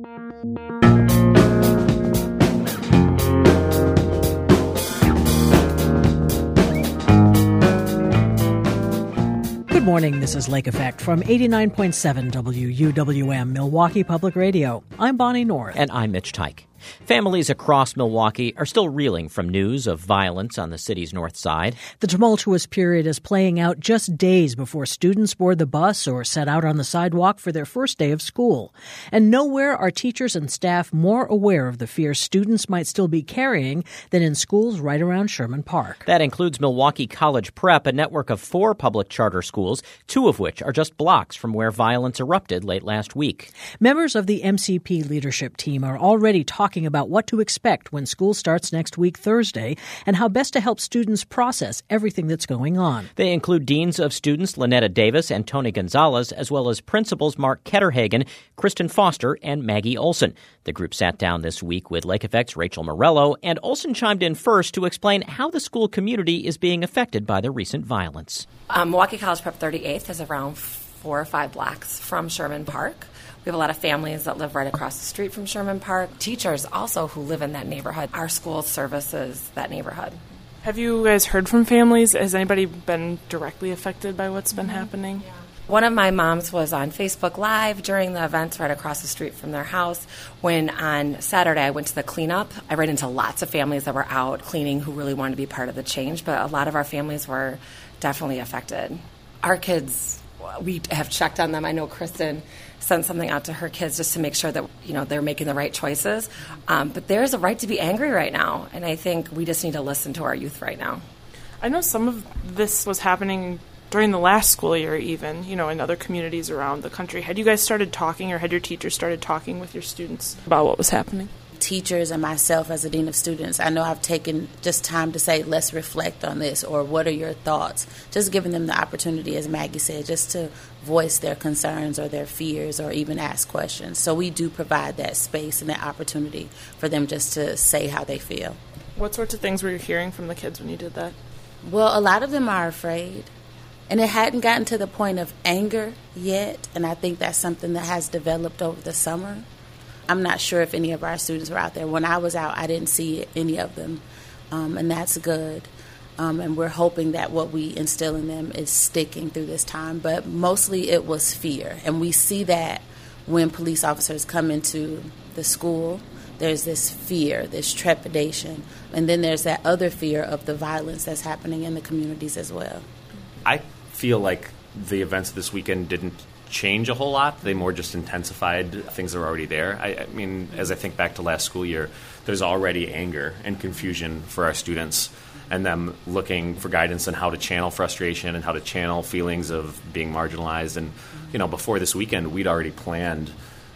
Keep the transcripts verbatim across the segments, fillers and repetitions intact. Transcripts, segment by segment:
Good morning, this is Lake Effect from eighty-nine point seven W U W M, Milwaukee Public Radio. I'm Bonnie North. And I'm Mitch Tyke. Families across Milwaukee are still reeling from news of violence on the city's north side. The tumultuous period is playing out just days before students board the bus or set out on the sidewalk for their first day of school. And nowhere are teachers and staff more aware of the fear students might still be carrying than in schools right around Sherman Park. That includes Milwaukee College Prep, a network of four public charter schools, two of which are just blocks from where violence erupted late last week. Members of the M C P leadership team are already talking about what to expect when school starts next week Thursday and how best to help students process everything that's going on. They include deans of students Lynetta Davis and Tony Gonzalez, as well as principals Mark Ketterhagen, Kristen Foster, and Maggie Olson. The group sat down this week with Lake Effect's Rachel Morello, and Olson chimed in first to explain how the school community is being affected by the recent violence. Um, Milwaukee College Prep thirty-eighth is around four or five blocks from Sherman Park. We have a lot of families that live right across the street from Sherman Park. Teachers also who live in that neighborhood. Our school services that neighborhood. Have you guys heard from families? Has anybody been directly affected by what's been happening? Yeah. One of my moms was on Facebook Live during the events right across the street from their house. When on Saturday I went to the cleanup, I ran into lots of families that were out cleaning who really wanted to be part of the change, but a lot of our families were definitely affected. Our kids, we have checked on them. I know Kristen sent something out to her kids just to make sure that, you know, they're making the right choices. Um, but there's a right to be angry right now, and I think we just need to listen to our youth right now. I know some of this was happening during the last school year even, you know, in other communities around the country. Had you guys started talking or had your teachers started talking with your students about what was happening? Teachers and myself as a dean of students, I know I've taken just time to say, let's reflect on this, or what are your thoughts? Just giving them the opportunity, as Maggie said, just to voice their concerns or their fears or even ask questions. So we do provide that space and that opportunity for them just to say how they feel. What sorts of things were you hearing from the kids when you did that? Well, a lot of them are afraid. And it hadn't gotten to the point of anger yet, and I think that's something that has developed over the summer. I'm not sure if any of our students were out there. When I was out, I didn't see any of them, um, and that's good. Um, and we're hoping that what we instill in them is sticking through this time. But mostly it was fear, and we see that when police officers come into the school. There's this fear, this trepidation, and then there's that other fear of the violence that's happening in the communities as well. I feel like the events of this weekend didn't change a whole lot. They more just intensified things that were already there. I, I mean, as I think back to last school year, there's already anger and confusion for our students and them looking for guidance on how to channel frustration and how to channel feelings of being marginalized. And, you know, before this weekend, we'd already planned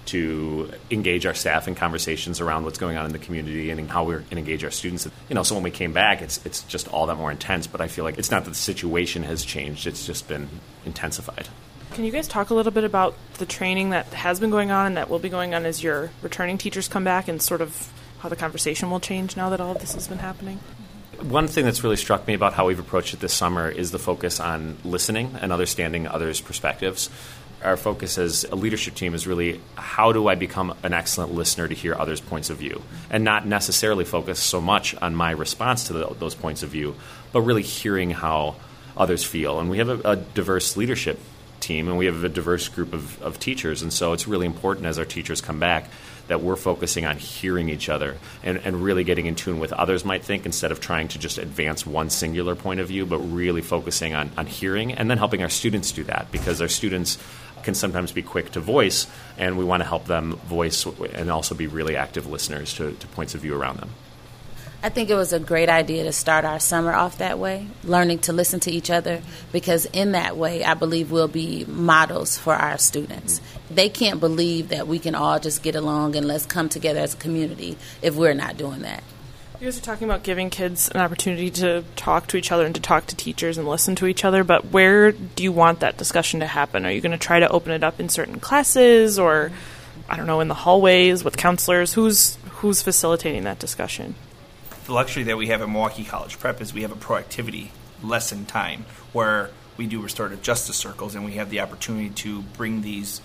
to engage our staff in conversations around what's going on in the community and how we're going to engage our students. You know, so when we came back, it's it's just all that more intense. But I feel like it's not that the situation has changed. It's just been intensified. Can you guys talk a little bit about the training that has been going on and that will be going on as your returning teachers come back and sort of how the conversation will change now that all of this has been happening? One thing that's really struck me about how we've approached it this summer is the focus on listening and understanding others' perspectives. Our focus as a leadership team is really how do I become an excellent listener to hear others' points of view and not necessarily focus so much on my response to the, those points of view, but really hearing how others feel. And we have a, a diverse leadership team and we have a diverse group of, of teachers, and so it's really important as our teachers come back that we're focusing on hearing each other and, and really getting in tune with others might think instead of trying to just advance one singular point of view, but really focusing on, on hearing and then helping our students do that, because our students can sometimes be quick to voice, and we want to help them voice and also be really active listeners to, to points of view around them. I think it was a great idea to start our summer off that way, learning to listen to each other, because in that way, I believe we'll be models for our students. They can't believe that we can all just get along and let's come together as a community if we're not doing that. You guys are talking about giving kids an opportunity to talk to each other and to talk to teachers and listen to each other, but where do you want that discussion to happen? Are you going to try to open it up in certain classes or, I don't know, in the hallways with counselors? Who's who's facilitating that discussion? The luxury that we have at Milwaukee College Prep is we have a proactivity lesson time where we do restorative justice circles, and we have the opportunity to bring these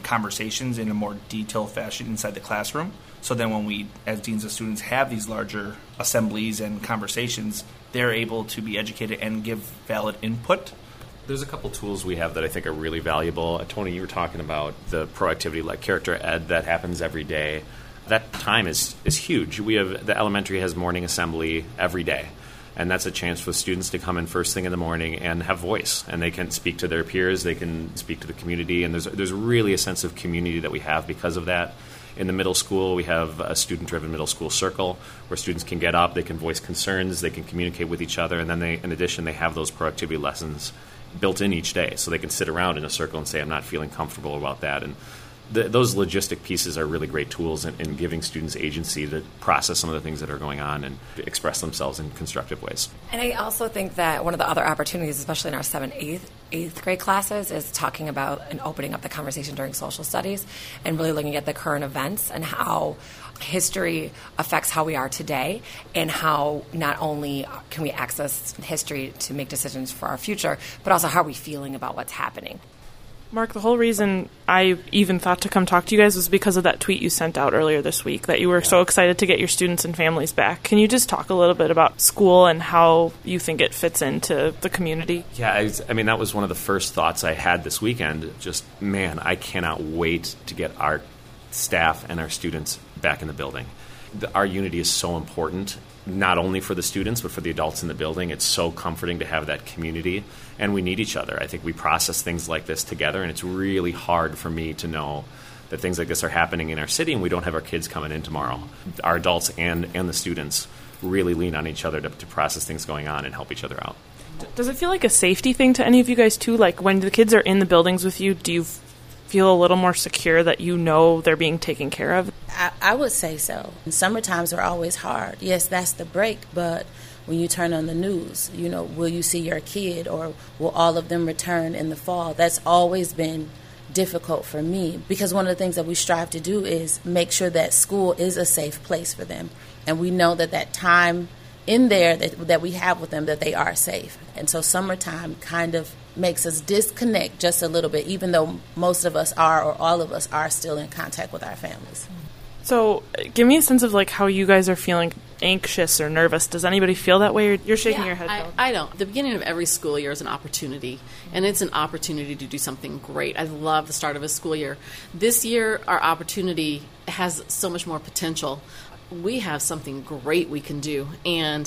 conversations in a more detailed fashion inside the classroom. So then when we, as deans of students, have these larger assemblies and conversations, they're able to be educated and give valid input. There's a couple tools we have that I think are really valuable. Uh, Tony, you were talking about the proactivity, like character ed that happens every day. That time is, is huge. We have the elementary has morning assembly every day. And that's a chance for students to come in first thing in the morning and have voice. And they can speak to their peers, they can speak to the community, and there's there's really a sense of community that we have because of that. In the middle school, we have a student-driven middle school circle where students can get up, they can voice concerns, they can communicate with each other, and then they, in addition, they have those productivity lessons built in each day. So they can sit around in a circle and say, I'm not feeling comfortable about that. And The, those logistic pieces are really great tools in, in giving students agency to process some of the things that are going on and express themselves in constructive ways. And I also think that one of the other opportunities, especially in our seventh, eighth, eighth grade classes, is talking about and opening up the conversation during social studies and really looking at the current events and how history affects how we are today and how not only can we access history to make decisions for our future, but also how are we feeling about what's happening. Mark, the whole reason I even thought to come talk to you guys was because of that tweet you sent out earlier this week, that you were so excited to get your students and families back. Can you just talk a little bit about school and how you think it fits into the community? Yeah, I, I mean, that was one of the first thoughts I had this weekend. Just, man, I cannot wait to get our staff and our students back in the building. The, our unity is so important, not only for the students, but for the adults in the building. It's so comforting to have that community, and we need each other. I think we process things like this together, and it's really hard for me to know that things like this are happening in our city, and we don't have our kids coming in tomorrow. Our adults and, and the students really lean on each other to, to process things going on and help each other out. Does it feel like a safety thing to any of you guys, too? Like, when the kids are in the buildings with you, do you feel a little more secure that you know they're being taken care of? I, I would say so. And summer times are always hard. Yes, that's the break, but when you turn on the news, you know, will you see your kid or will all of them return in the fall? That's always been difficult for me because one of the things that we strive to do is make sure that school is a safe place for them. And we know that that time in there that, that we have with them, that they are safe. And so summertime kind of makes us disconnect just a little bit, even though most of us are or all of us are still in contact with our families. So give me a sense of like how you guys are feeling, anxious or nervous. Does anybody feel that way? You're shaking yeah, your head. I, I don't. The beginning of every school year is an opportunity, and it's an opportunity to do something great. I love the start of a school year. This year, our opportunity has so much more potential. We have something great we can do, and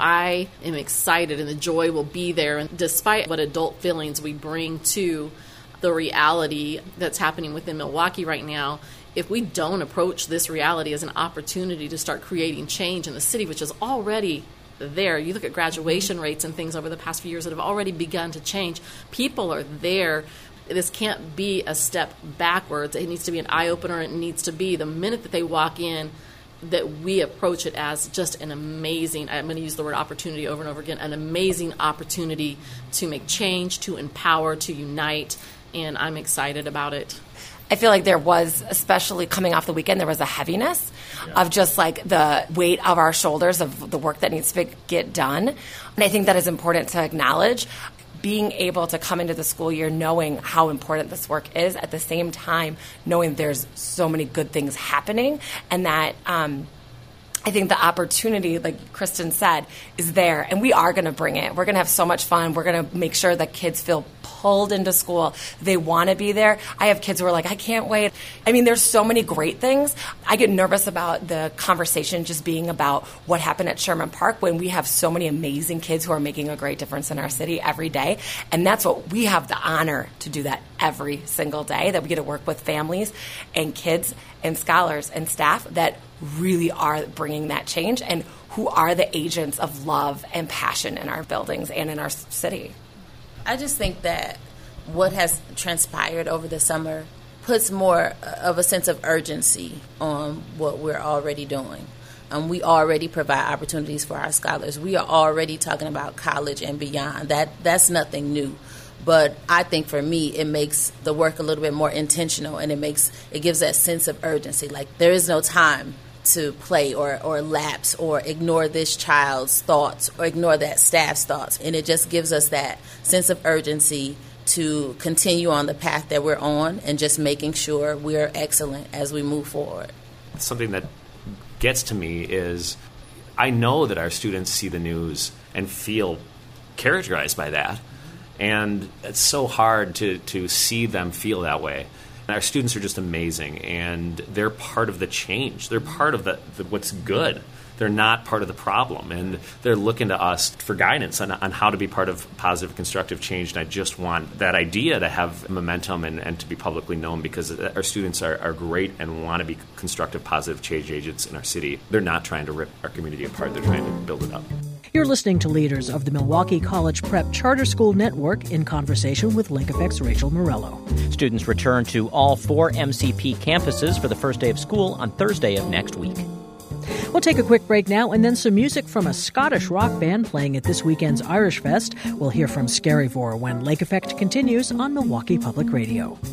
I am excited, and the joy will be there. And despite what adult feelings we bring to the reality that's happening within Milwaukee right now, if we don't approach this reality as an opportunity to start creating change in the city, which is already there. You look at graduation rates and things over the past few years that have already begun to change. People are there. This can't be a step backwards. It needs to be an eye-opener. It needs to be the minute that they walk in that we approach it as just an amazing, I'm going to use the word opportunity over and over again, an amazing opportunity to make change, to empower, to unite, and I'm excited about it. I feel like there was, especially coming off the weekend, there was a heaviness yeah. of just like the weight of our shoulders of the work that needs to get done. And I think that is important to acknowledge. Being able to come into the school year knowing how important this work is, at the same time knowing there's so many good things happening, and that um, I think the opportunity, like Kristen said, is there, and we are going to bring it. We're going to have so much fun. We're going to make sure that kids feel pulled into school. They want to be there. I have kids who are like, I can't wait. I mean, there's so many great things. I get nervous about the conversation just being about what happened at Sherman Park when we have so many amazing kids who are making a great difference in our city every day. And that's what we have the honor to do, that every single day, that we get to work with families and kids and scholars and staff that really are bringing that change and who are the agents of love and passion in our buildings and in our city. I just think that what has transpired over the summer puts more of a sense of urgency on what we're already doing. Um, we already provide opportunities for our scholars. We are already talking about college and beyond. That that's nothing new. But I think for me, it makes the work a little bit more intentional, and it makes it gives that sense of urgency. Like there is no time to play or, or lapse or ignore this child's thoughts or ignore that staff's thoughts. And it just gives us that sense of urgency to continue on the path that we're on and just making sure we're excellent as we move forward. Something that gets to me is I know that our students see the news and feel characterized by that, and it's so hard to, to see them feel that way. Our students are just amazing, and they're part of the change. They're part of the, the what's good. They're not part of the problem, and they're looking to us for guidance on, on how to be part of positive, constructive change. And I just want that idea to have momentum and, and to be publicly known, because our students are, are great and want to be constructive, positive change agents in our city. They're not trying to rip our community apart. They're trying to build it up. You're listening to leaders of the Milwaukee College Prep Charter School Network in conversation with Lake Effect's Rachel Morello. Students return to all four M C P campuses for the first day of school on Thursday of next week. We'll take a quick break now, and then some music from a Scottish rock band playing at this weekend's Irish Fest. We'll hear from Scaryvore when Lake Effect continues on Milwaukee Public Radio.